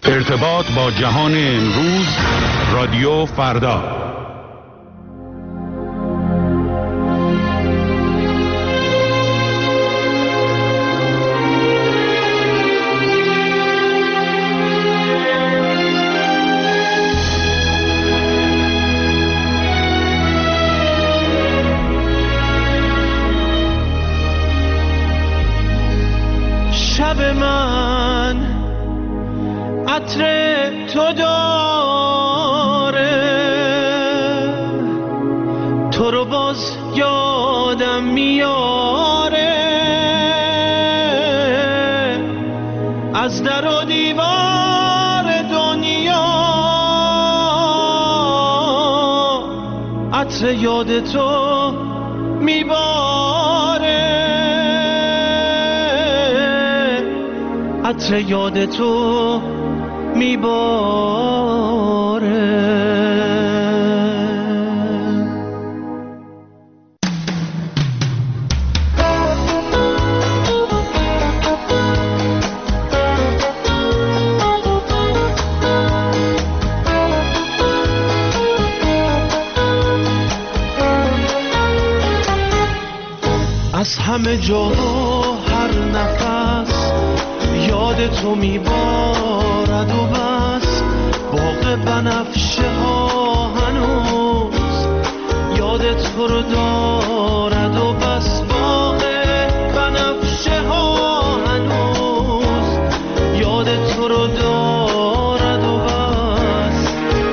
ارتباط با جهان امروز، رادیو فردا. شب من عطر تو داره، تو رو باز یادم میاره، از در و دیوار دنیا عطر یاد تو میباره، عطر یاد تو میباره. از همه جا هر نفس یاد تو میبارد و بس، باغ بنفشه ها هنوز یاد تو رو دارد و بس، باغ بنفشه ها هنوز یاد تو رو دارد و بس،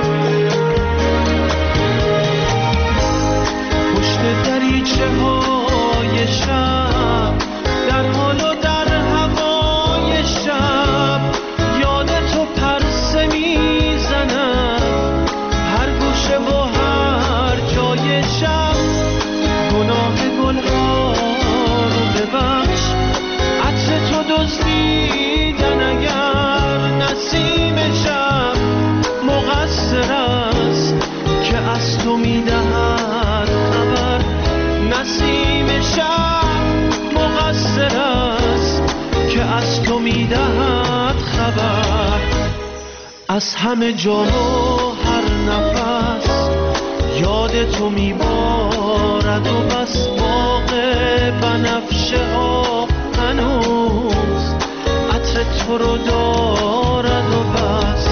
پشت دریچه های شب در حال و در هوای شب یاد تو پرسه میزند، هر گوشه و هر جای شب. گناه گلها رو ببخش، عطر تو دزدیدن اگر نسیم شب مقصر است که از تو میدهد خبر، نسیم شب مقصر است که از تو میدهد خبر. از همه جا و هر نفس یاد تو میبارد و بس، باغ بنفشه ها هنوز عطر تو رو دارد و بس.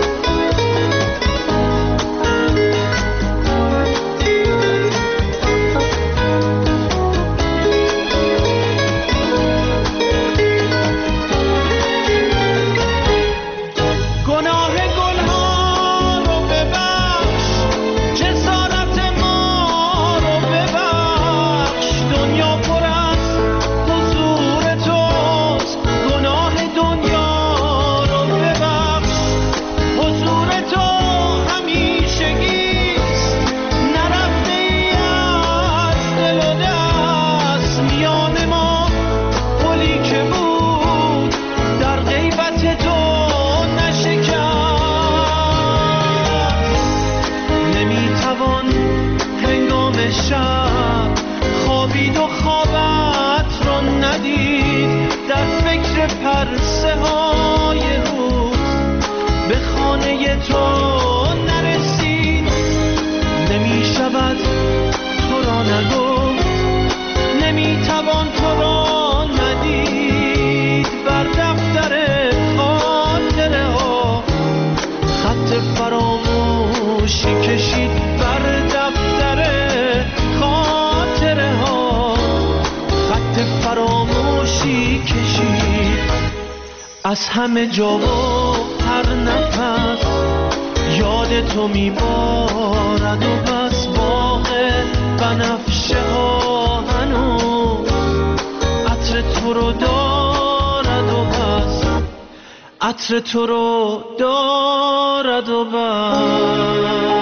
پرسه های روز به خانه تو نرسید، نمی شود تو را نگفت، نمی توان تو را ندید، بر دفتر خاطره ها خط فراموشی کشید، بر دفتر خاطره ها خط فراموشی کشید. از همه جا و هر نفس یاد تو میبارد و بس، باغ بنفشه ها هنوز عطر تو رو دارد و بس، عطر تو رو دارد و بس.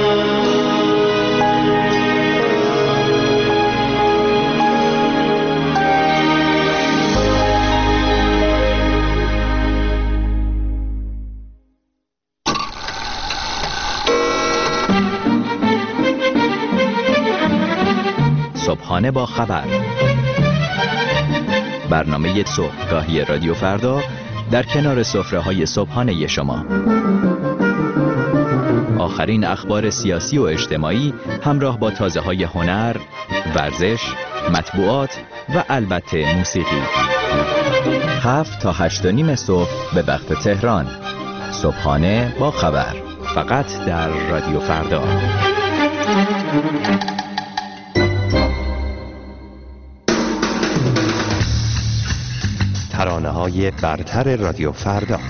صبحانه با خبر، برنامه صبحگاهی رادیو فردا در کنار سفره‌های صبحانه شما. آخرین اخبار سیاسی و اجتماعی همراه با تازه‌های هنر، ورزش، مطبوعات و البته موسیقی. 7 تا 8:30 صبح به وقت تهران. صبحانه با خبر، فقط در رادیو فردا. ترانه‌های برتر رادیو فردا.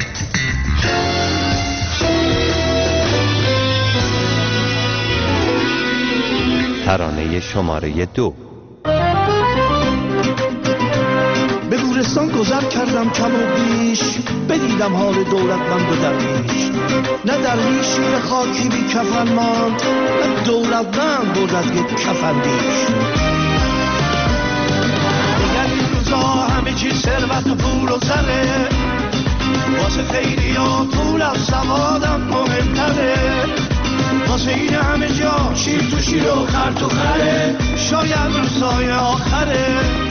ترانه شماره 2. به گورستان گذر کردم کم و بیش، بدیدم حال دولتمند و درویش. نه درویشی به خاکی بی کفن ماند، نه دولتمند بود از یک کفندیش. دیگر این روزا همه چی ثروت و پول و زره، واسه خیلی ها پول از سوادم مهمتره. واسه این همه جا شیر تو شیر و خر تو خره، شاید روزای آخره.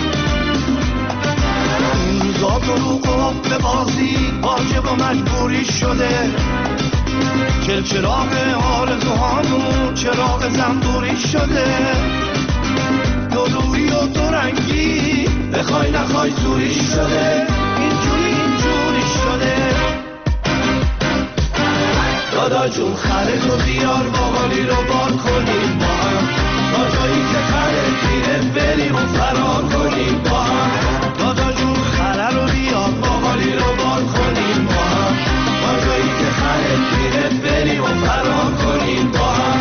این روزا دروغ و به بازی واجب و مجبوری شده. چراغ آرزوهامون چراغ زنبوری شده. دورویی و دورنگی بخوای نخوای زوری شده. اینجوری شده. دادا جون خره تو بیار باقالی رو بار کنیم با هم، تا جایی که خره پیره بریم و فرار کنیم با هم. دادا جون خره رو بیار باقالی رو بار کنیم با هم، تا جایی که خره پیره بریم و فرار کنیم با هم.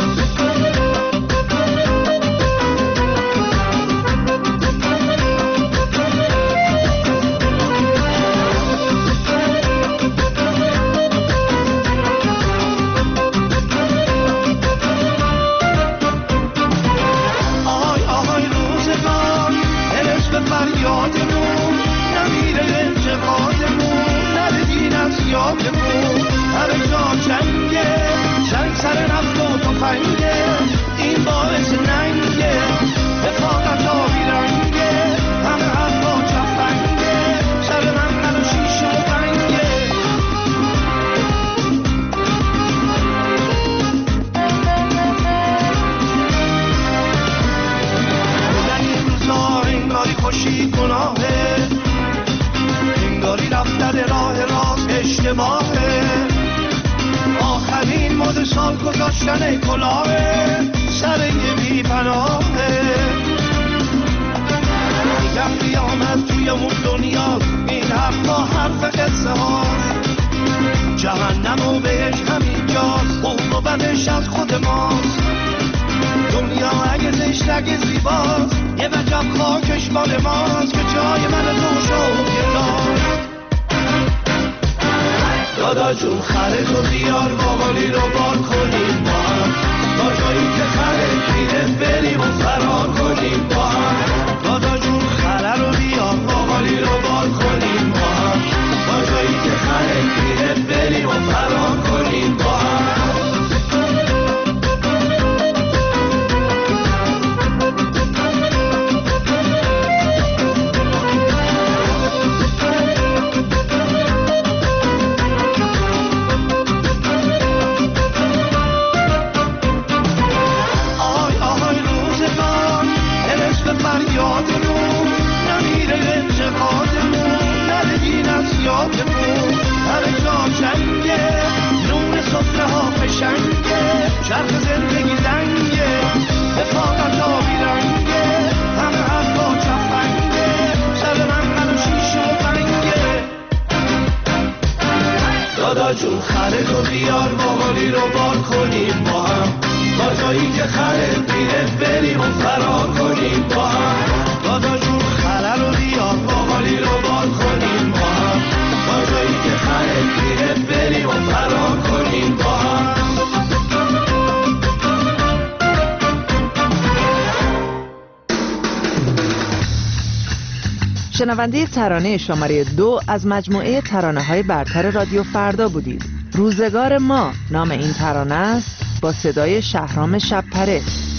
این باعث ننگه رفاقت آبی رنگه، همه حرفا چفنگه، سر من و شیشه و بنگه. بودن این روزا انگاری خوشی گناهه، انگاری رفتن راه راست اشتباهه. آخرین مد سال گذاشتن کلاهه، سر یه بی پناهه. میگم قیامت توی اون دنیا، این حرفا حرف قصه هاست. جهنم و بهش همین جاست، خوب و بدش از خود ماست. دنیا اگه زشت اگه زیباست، یه وجب خاکش مال ماست که جای من تو شد یه داست. دادا جون خره تو بیار باقالی رو بار کنیم با هم، تا جایی که خره پیره بریم و فرار کنیم با هم. دادا جون خره رو بیار باقالی رو بار کنیم با هم، تا جایی که خره پیره بریم و فرار کنیم با هم. چرخ زندگی زنگه، رفاقت آبی رنگه، همه حرفا چفنگه، سر من و شیشه و بنگه. دادا جون خره تو بیار باقالی رو بار کنیم با هم، تا جایی که خره پیره بریم و فرار کنیم با هم. دادا جون خره رو بیار باقالی رو بار کنیم با هم، تا جایی که خره پیره بریم و فرار کنیم با هم. شنونده ترانه شماره 2 از مجموعه ترانه‌های برتر رادیو فردا بودید. روزگار ما نام این ترانه است، با صدای شهرام شب‌پره.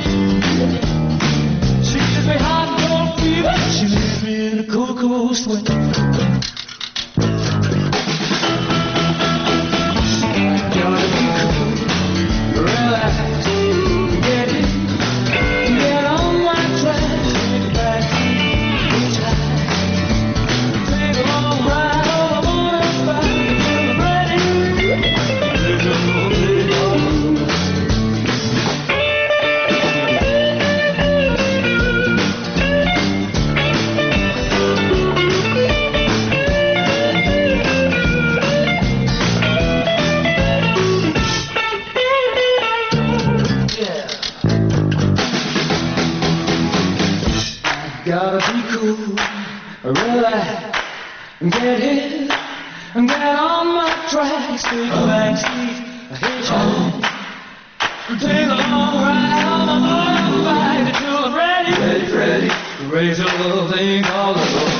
Get it, get on my tracks, take a backseat, hitchhike. Take a long ride on my motorbike until I'm ready, ready, raise a little thing called a love.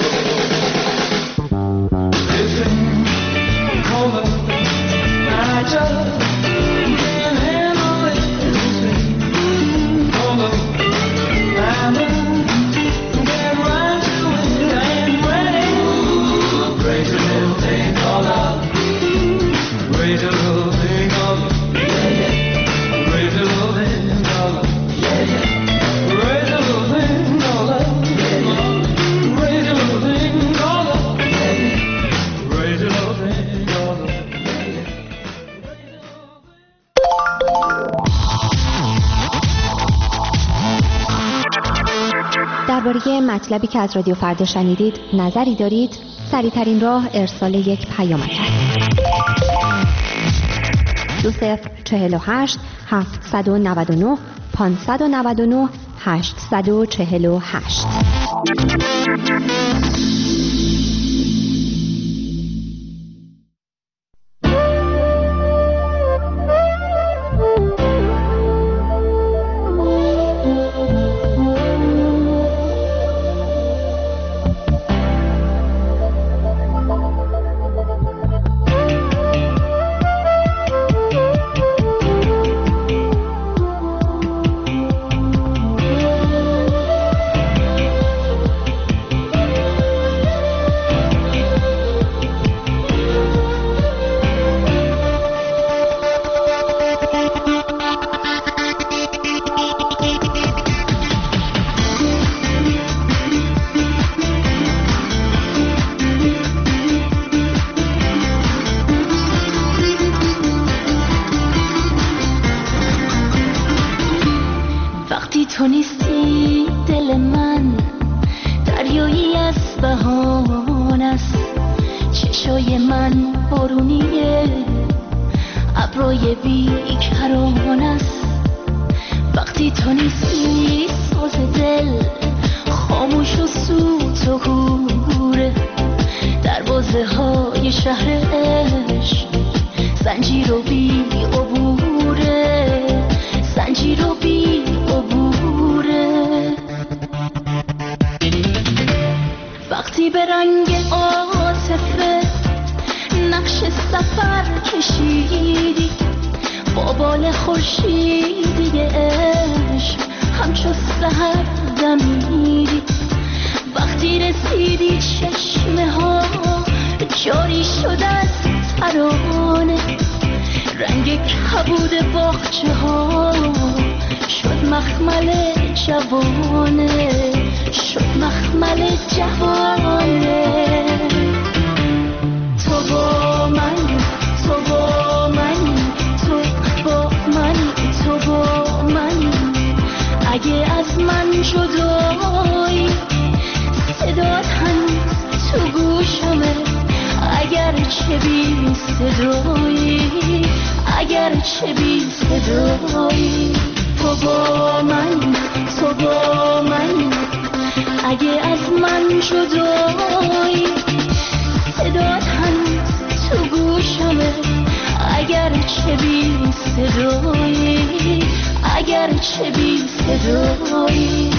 This thing called love, I just can't handle it. This thing called love, I'm get right to it, I am ready. Raise a little thing called love, raise a little thing called love. Raise a little thing called love. Raise a little thing called love. Raise a little thing called love. Raise a little thing called love. درباره مطلبی که از رادیو فردا شنیدید نظری دارید؟ سریع‌ترین راه ارسال یک پیامک است. 2048 799 599 848. تو نیستی دل من دریایی از بهان است، چشای من بارونیه ابروی بیکران است. وقتی تو نیستی ساز دل خاموش و سوت و کوره، دروازه های شهر عشق زنجیر و بی عبوره، زنجیر و بی عبوره. وقتی به رنگ عاطفه نقش سفر کشیدی، با بال خورشیدی عشق همچو سحر دمیدی. وقتی رسیدی چشمه ها جاری شد از ترانه، رنگ کبود باغچه ها شد مخمل جوانه، شد مخمل جوانه. تو با من، تو با من، تو با من، تو با من. اگه از من جدایی صدات هنوز تو گوشمه، اگر چه بی صدایی، اگر چه بی صدایی. تو با من، تو با من. اگه از من جدایی صدات هنوز تو گوشمه، اگر چه بی صدایی، اگر چه بی صدایی.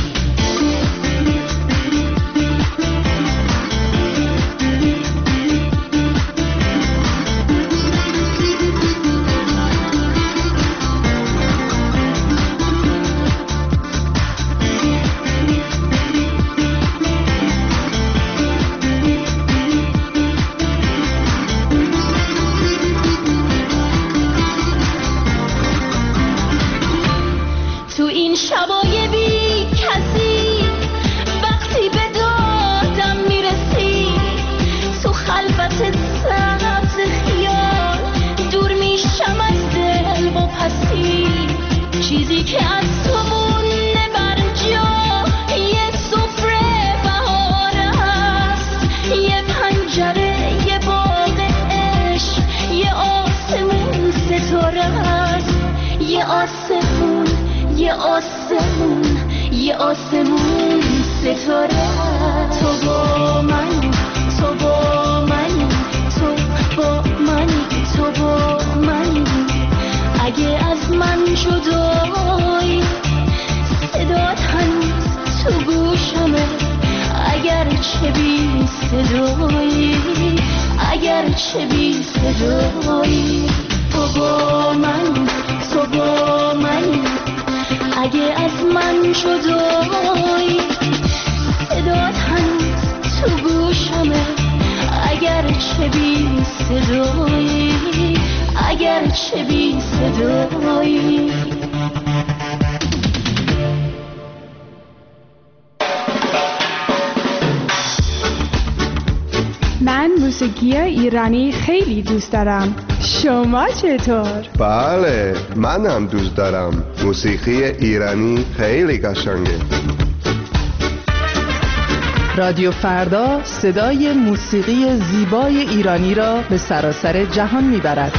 تو این شبای بی کسی وقتی به دادم میرسی، تو خلوت سبز خیال دور میشم از دل و پسی. چیزی که از تو مونده بر جا یه سفره بهار هست، یه پنجره، یه باغ عشق، یه آسمون ستاره هست، یه آسمون، یه آسمون، یه آسمون ستاره. تو با من، تو با صدایی، اگر چه بی صدایی. تو با من اگه از من جدایی، صدات هنوز تو گوشمه، اگر چه بی صدایی، اگر چه بی صدایی. من موسیقی ایرانی خیلی دوست دارم. شما چطور؟ بله، من هم دوست دارم. موسیقی ایرانی خیلی قشنگه. رادیو فردا صدای موسیقی زیبای ایرانی را به سراسر جهان میبرد.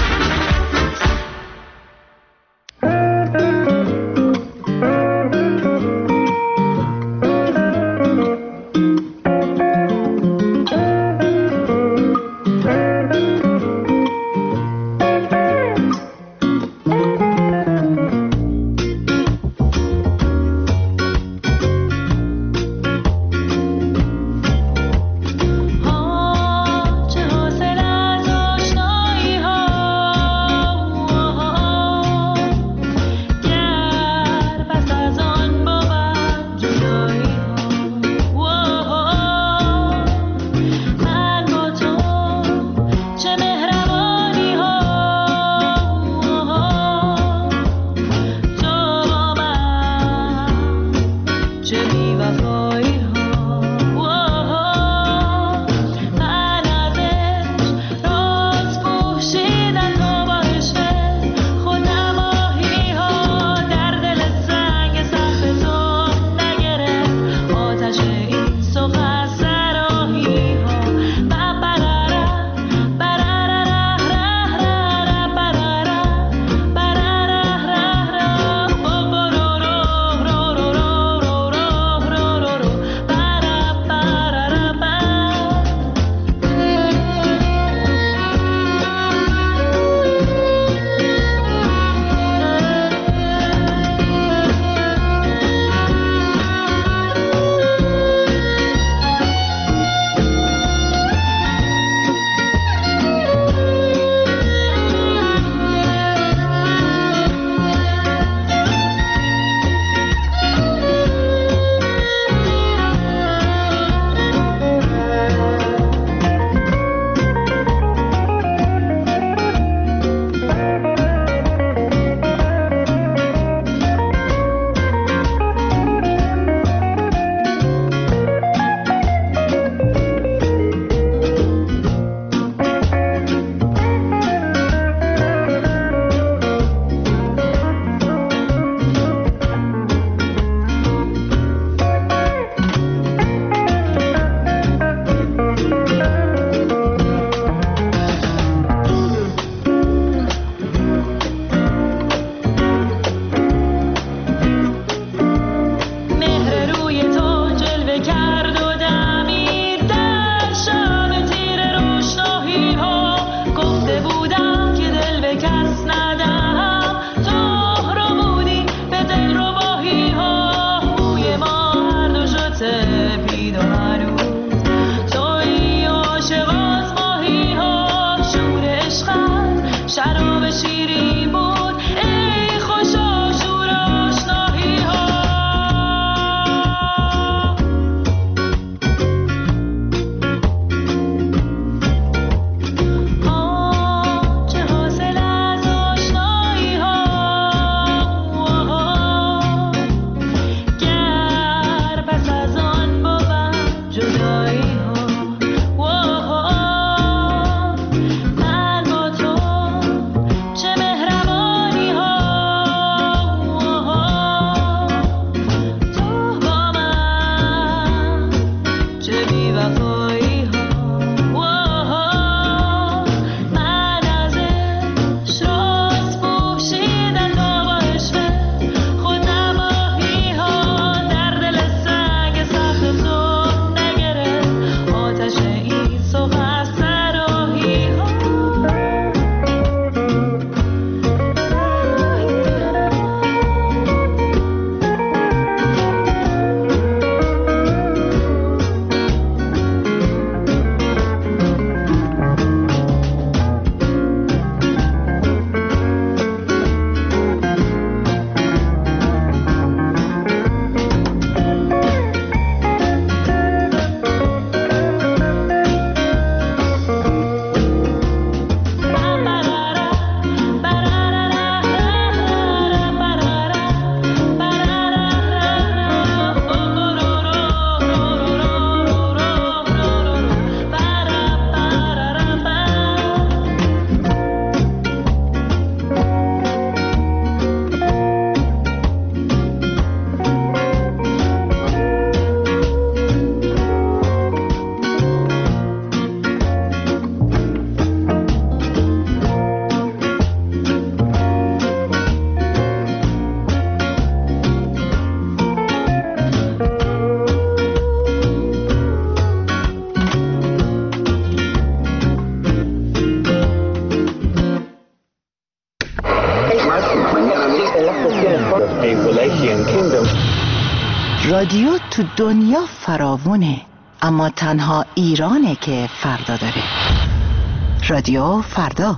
رادیو تو دنیا فراوونه، اما تنها ایرانه که فردا داره. رادیو فردا.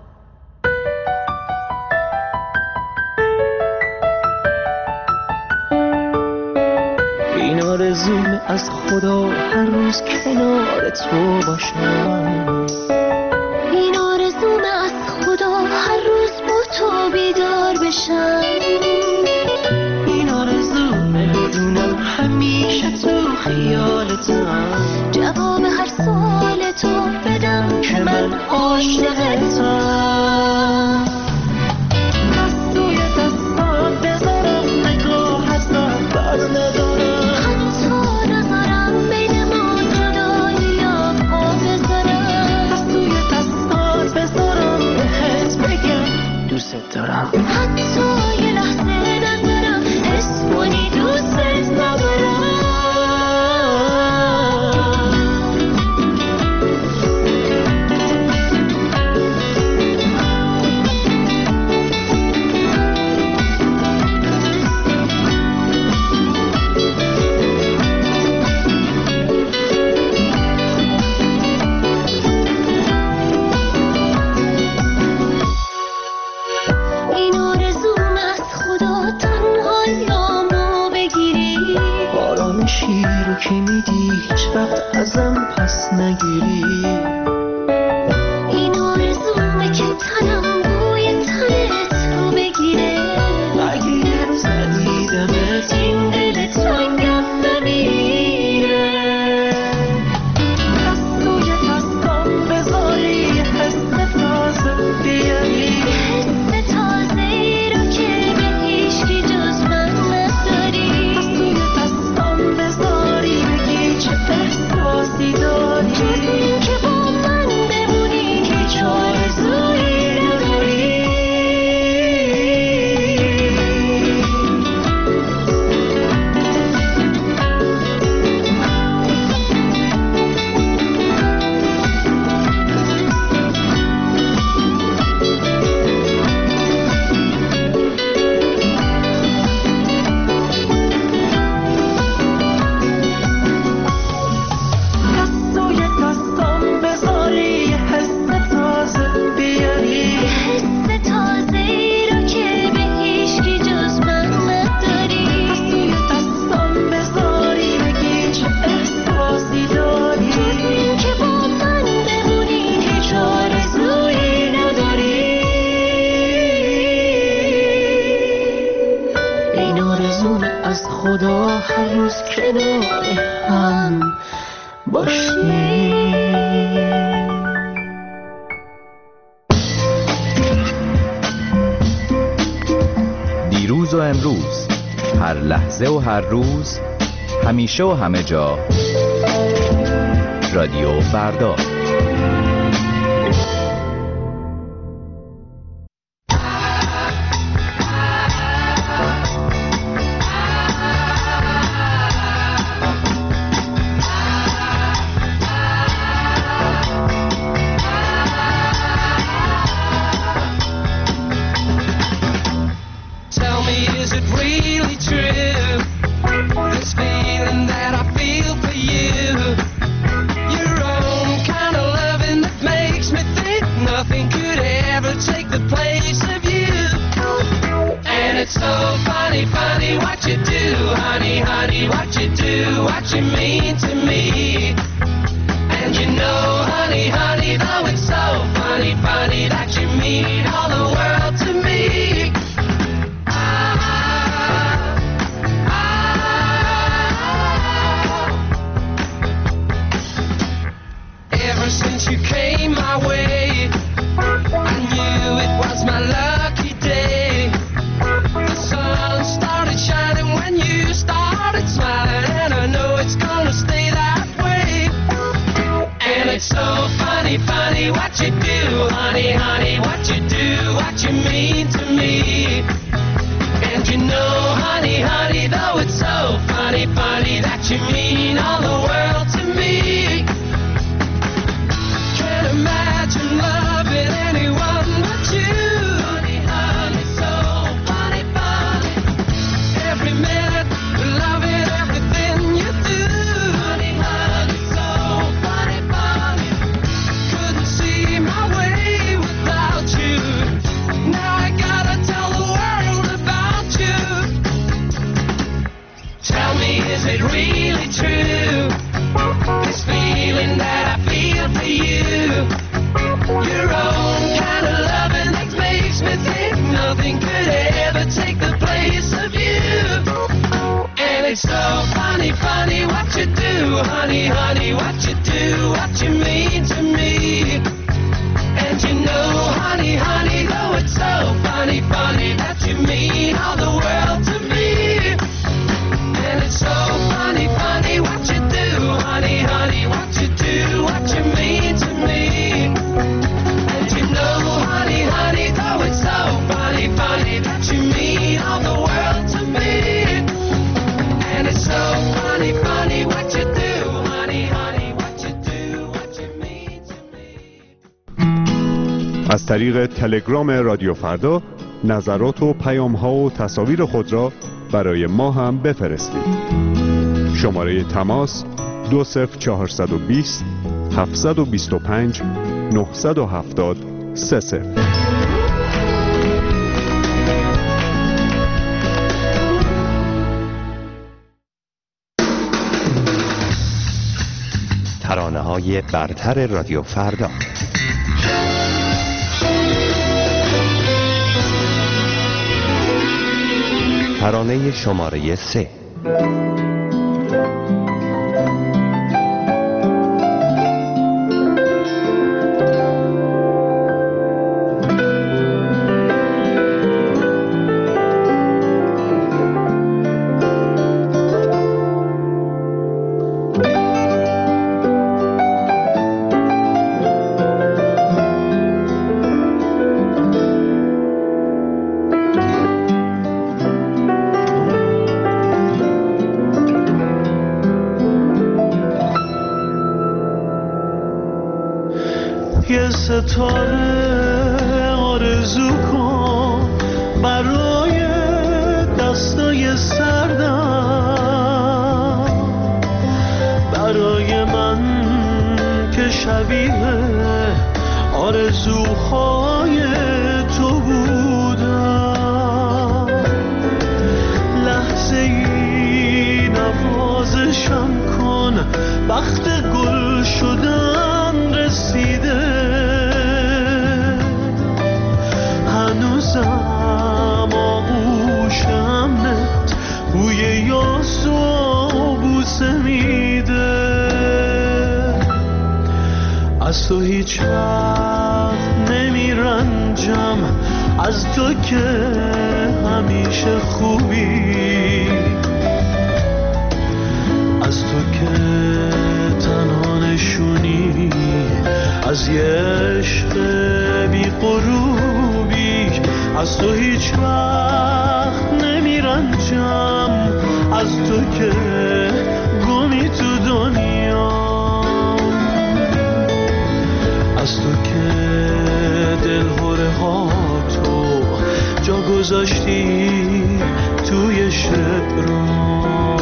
این آرزومه از خدا هر روز کنار تو باشم، این آرزومه از خدا هر روز با تو بیدار بشم، این آرزومه بدونم همیشه تو خیالتم، جواب هر سوال تو بدم که من عاشقتم. دستوی دستان بذارم نگاه از نفر ندارم، حتی نذارم بین ما جدایی یا پا بذارم، دستوی دستان بذارم بهت بگم دوست دارم، حتی یه لحظه نذارم حس کنی دوست ندارم. این آرزوم از خدا تنهاییامو بگیری، آرامشی رو که میدی هیچ وقت ازم پس نگیری، این آرزومه که تنم بوی تنت رو بگیره، اگه یه روز ندیدمت این دل تنگم نمیره، دستوی دستان بذاری حس تازه بیاری، حس تازه ای رو که به هیچکی جز من نداری، دستوی دستان بذاری بگی چه احساسی داری، جز این که با من بمونی هیچ آرزویی نداری. دستوی دستان بذاری حس تازه بیاری، حس تازه ای رو که به هیچکی جز من نداری، دستوی دستان بذاری بگی چه احساسی داری، جز این که با من بمونی هیچ آرزویی نداری. این آرزومه از خدا هر روز کنار هم باشی. دیروز و امروز، هر لحظه و هر روز، همیشه و همه جا، رادیو فردا. Tell me, is it really true? This feeling that I feel for you, your own kind of loving that makes me think nothing could ever take the place of you. And it's so funny, funny what you do, honey, honey, what you do, what you mean to me. And you know, honey, honey, though it's so funny, funny that you mean all the world to me. Ever since you came my way, I knew it was my lucky day. The sun started shining when you started smiling, and I know it's gonna stay that way. And it's so funny, funny what you do, honey, honey, what you do, what you mean to me. And you know, honey, honey, though it's so funny, funny that you mean all the world to me. Can't imagine loving anyone but you. Honey, honey, so funny, funny. Every minute, loving every it's so funny, funny what you do, honey, honey, what you do, what you mean to me. And you know, honey, honey, though it's so funny, funny that you mean all the world to me. And it's so funny, funny what you do, honey, honey, what you do, what you mean to me. And you know, honey, honey, though it's so funny, funny that you mean all the world to me. And it's so funny, funny what you do, honey, honey, what you do, what you mean to me. از طریق تلگرام رادیو فردا نظرات و پیام‌ها و تصاویر خود را برای ما هم بفرستید. شماره تماس 20420 725 970 30. ترانه‌های برتر رادیو فردا. ترانه شماره 3. ستاره آرزو کن برای دستای سردم، برای من که شبیه آرزوهای تو بودم. لحظه ای نوازشم کن، وقت گل شدن رسیده. هنوزم آغوشمت بوی یاس و بوسه میده. از تو هیچ وقت نمیرنجم، از تو که همیشه خوبی، از تو که تنها نشونی از یه عشق بی غروبی. از تو هیچ وقت نمیرنجم، از تو که گمی تو دنیا، از تو که دلهوره ها تو جا گذاشتی توی شعرام.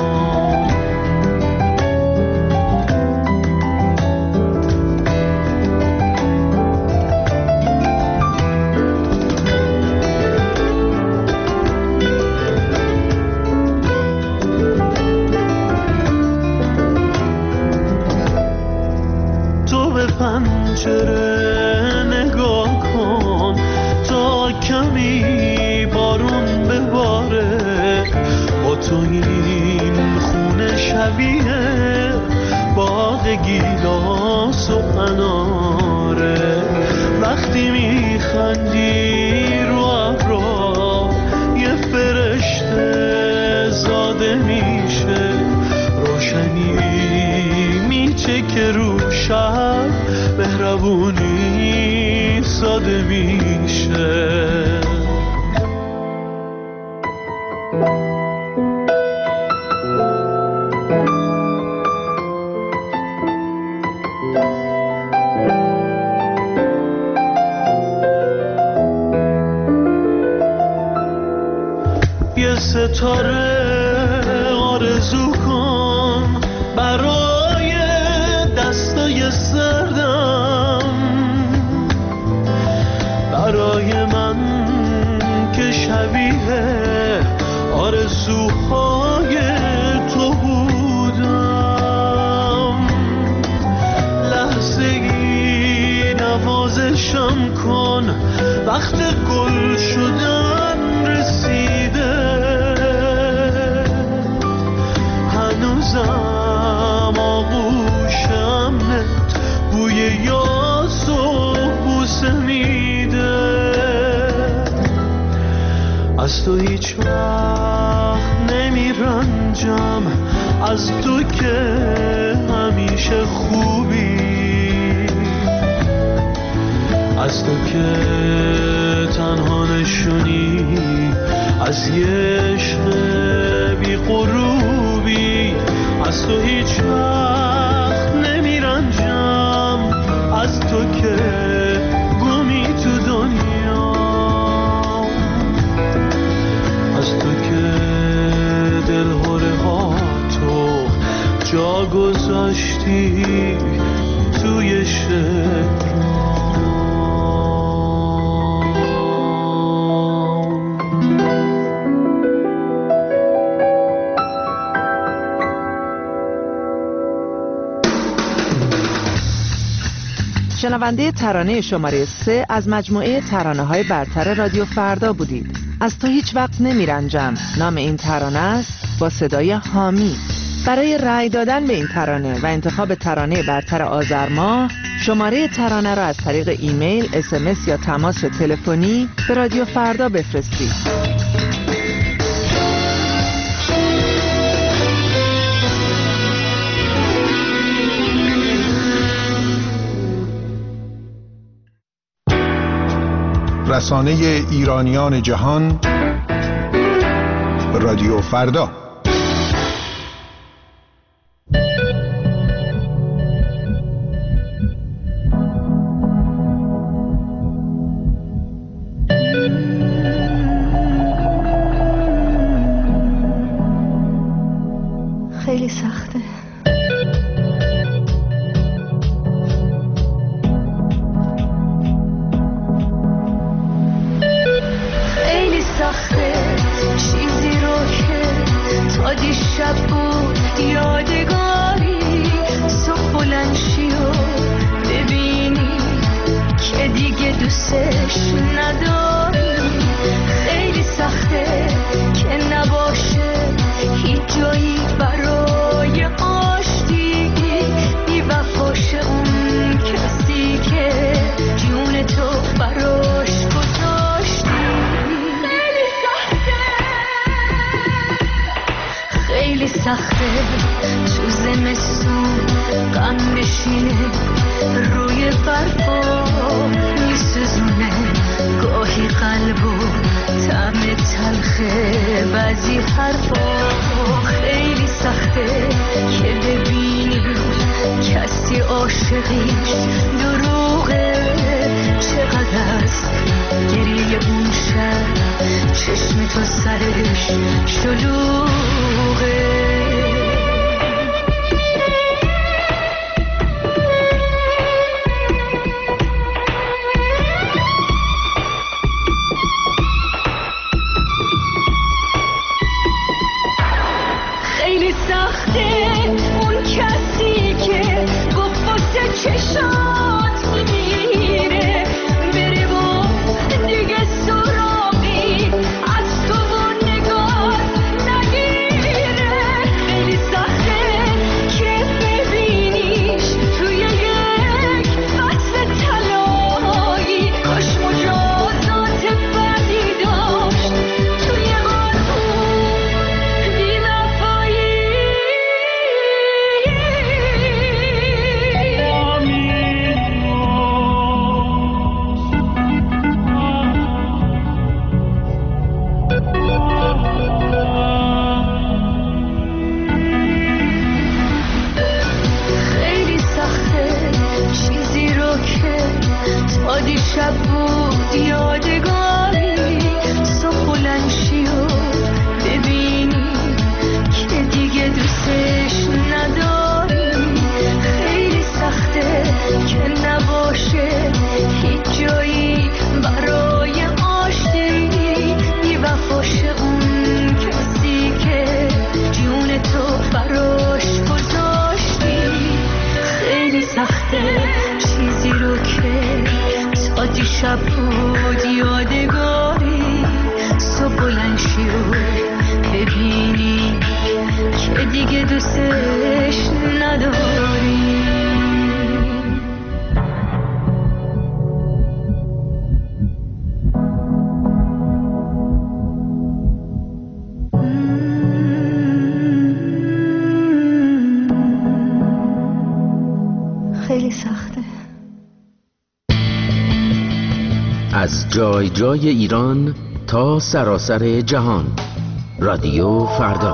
پنجره نگاه کن تا کمی بارون بباره. با تو این خونه شبیه باغ گیلاس و اناره. وقتی میخندی رو ابرا یه فرشته زاده میشه. روشنی میچکه رو شب، مهربونی ساده میشه. یه ستاره آرزو کن برای دستای سردم، برای من که شبیه آرزوهای تو بودم. لحظه ای نوازشم کن، وقت گل شدن رسیده. از تو هیچ وقت نمی رنجم، از تو که همیشه خوبی، از تو که تنها نشونی از یه عشق بی غروبی، از تو هیچ وقت نمی رنجم، از تو که گمی تو دنیا، از تو که دلهوره ها تو جا گذاشتی توی شعر. شنونده ترانه شماره 3 از مجموعه ترانه‌های برتر رادیو فردا بودید. از تو هیچ وقت نمی رنجم نام این ترانه است، با صدای حامی. برای رأی دادن به این ترانه و انتخاب ترانه برتر آذر ماه، شماره ترانه را از طریق ایمیل، SMS یا تماس تلفنی به رادیو فردا بفرستید. رسانه ایرانیان جهان، رادیو فردا. خیلی سخته. چیزی رو که تا دیشب بود یادگاری، صبح بلند شی و ببینی که دیگه دوستش نداری. خیلی سخته که نباشه هیچ جایی برای آشتی، بی وفاش اون کسی که جون تو براش گذاشتی. خیلی سخته تو زمستون غم بشینه روی برفا میسوزونه، گاهی قلبو طعم تلخه بعضی حرفا. خیلی سخته که ببینی کسی عاشقیش دروغه، چقدر است گریه اون شب چشم تو سرش شلوغه. خیلی سخته اون کسی که گفت چشات میمیره، بره و دیگه سراغی از تو و نگاه نگیره. خیلی سخته که ببینیش توی یک بحث طلایی، کاش مجازات بدی داشت توی قانون بی وفایی. خیلی سخته چیزی رو که تا دیشب بود یادگاری، صبح بلند شی و ببینی که دیگه دوستش نداری. خیلی سخته که نباشه هیچ جایی برای آشتی، بی وفاش اون کسی که جون تو براش گذاشتی. خیلی سخته چیزی رو که تا دیشب بود یادگاری، صبح بلند شی و ببینی که دیگه دوستش نداری. از جای جای ایران تا سراسر جهان. رادیو فردا.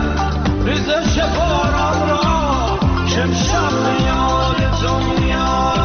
شب یاد دنیا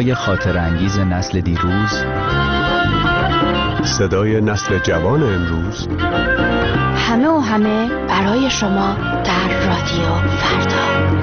صدای خاطرانگیز نسل دیروز، صدای نسل جوان امروز، همه برای شما در رادیو فردا.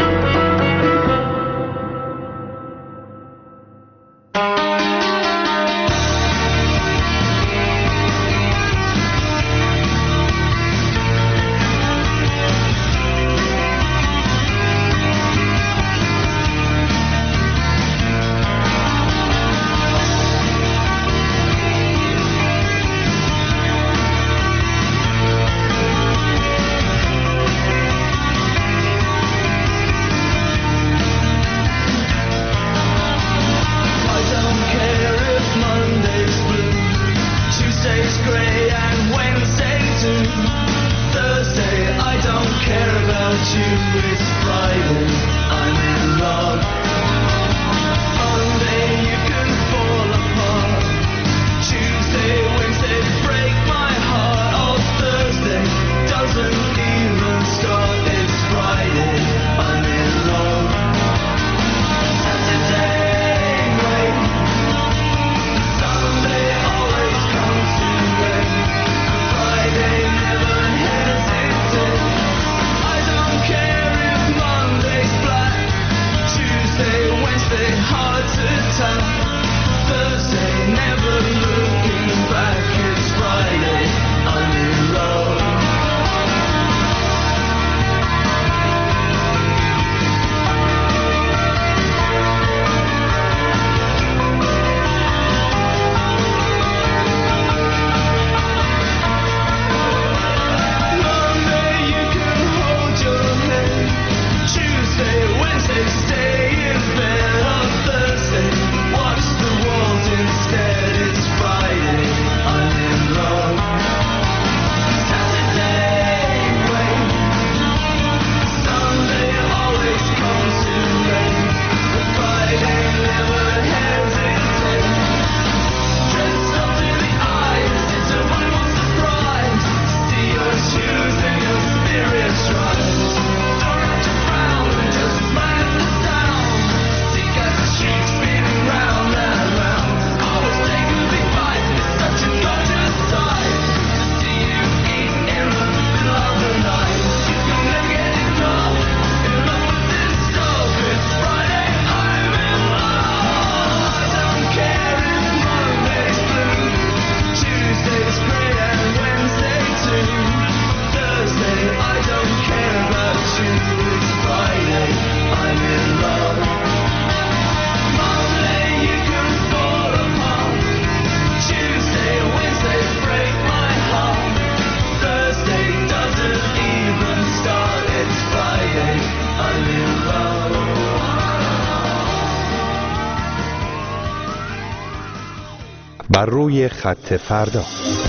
بر روی خط فردا.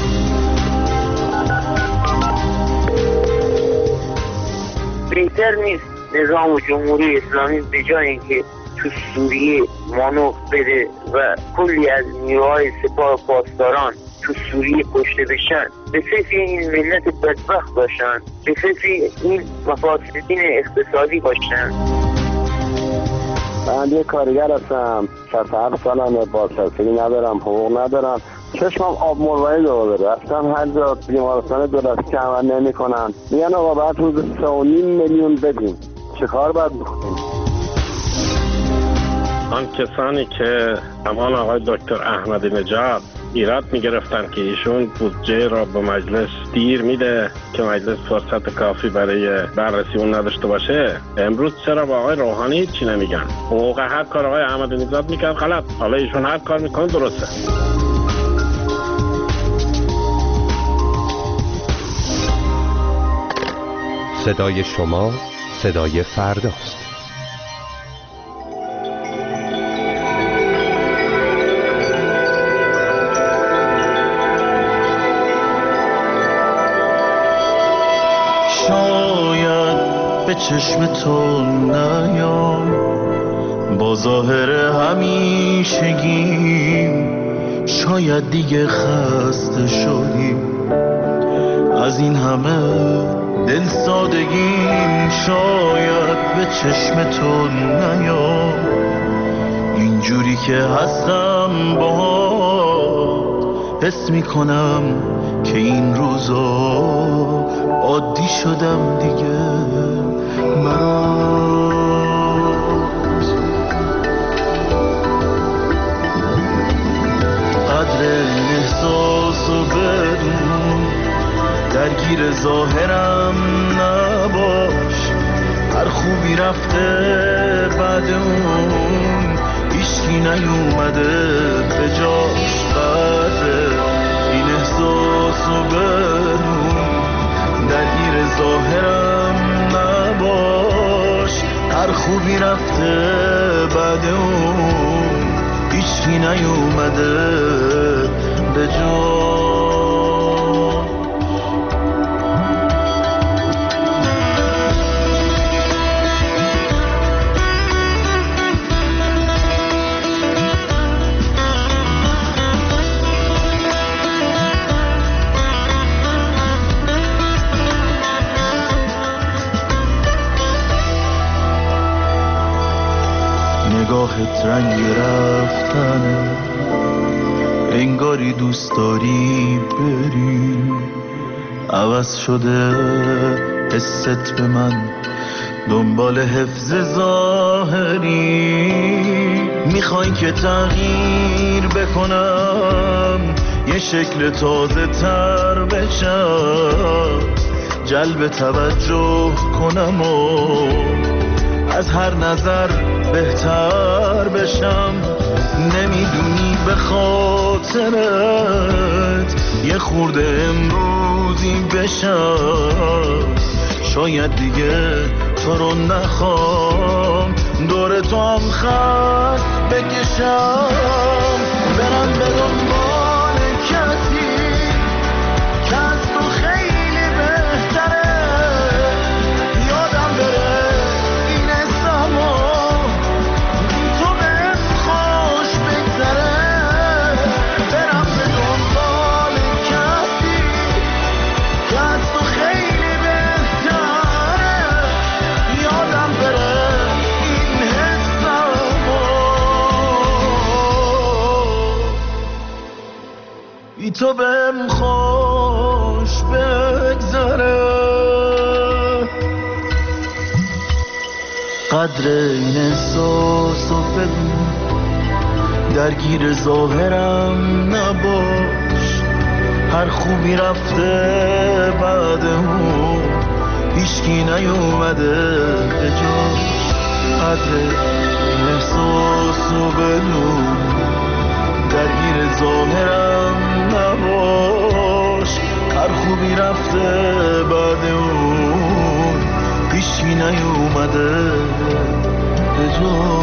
بهتر نیست نظام جمهوری اسلامی به جای اینکه تو سوریه مانور بده و کلی از نیروهای سپاه پاسداران تو سوریه کشته بشن، به فکر این ملت بدبخت باشن، به فکر این مفاسدین اقتصادی باشن. من یه کارگر هستم، 67 سالمه، بازنشستگی ندارم، حقوق ندارم، چشمم آب مرواری داره. رفتم هر جا بیمارستان دولتی که عمل نمی کنن، میگن آقا بعد روز 3.5 میلیون بدیم. چه کار باید بکنیم؟ آن کسانی که همان آقای دکتر احمدی نژاد ایراد میگرفتن که ایشون بودجه را به مجلس دیر میده که مجلس فرصت کافی برای بررسی اون نداشته باشه، امروز چرا با آقای روحانی چی نمیگن؟ حقوق هر کار آقای احمدی نژاد میکرد غلط، حالا ایشون هر کار میکنه درسته. صدای شما صدای فرداست. شاید به چشم تو نیام با ظاهر همیشگیم، شاید دیگه خسته شدیم از این همه دل سادگیم. شاید به چشم تو نیام اینجوری که هستم باهات حس میکنم که این روزا عادی شدم دیگه برات. قدر این احساسو بدون درگیر ظاهرم نباش، هر خوبی رفته بعد اون هیچکی نیومده به جاش. قدر این احساسو بدون درگیر ظاهرم نباش، هر خوبی رفته بعد اون هیچکی نیومده به جاش. نگاهت رنگ رفتنه، انگاری دوست داری بری، عوض شده حست به من دنبال حفظ ظاهری. میخوای که تغییر بکنم، یه شکل تازه تر بشم، جلب توجه کنم و از هر نظر بهتر بشم. نمیدونی به خاطرت یه خورده امروزی بشم، شاید دیگه تو رو نخوام دور تو هم خط بکشم. برم به دنبال کسی که از تو خیلی بهتره، یادم بره این زمان تو بهم خوش بگذره. برم به دنبال کسی که از تو خیلی بهتره، یادم بره این بی تو بهم خوش بگذره. قدر این احساسو بدون درگیر ظاهرم نباش، هر خوبی رفته بعد اون هیچکی نیومده به جاش. قدر این احساسو بدون درگیر ظاهرم نباش، هر خوبی رفته بعد اون هیچکی نیومده به جا.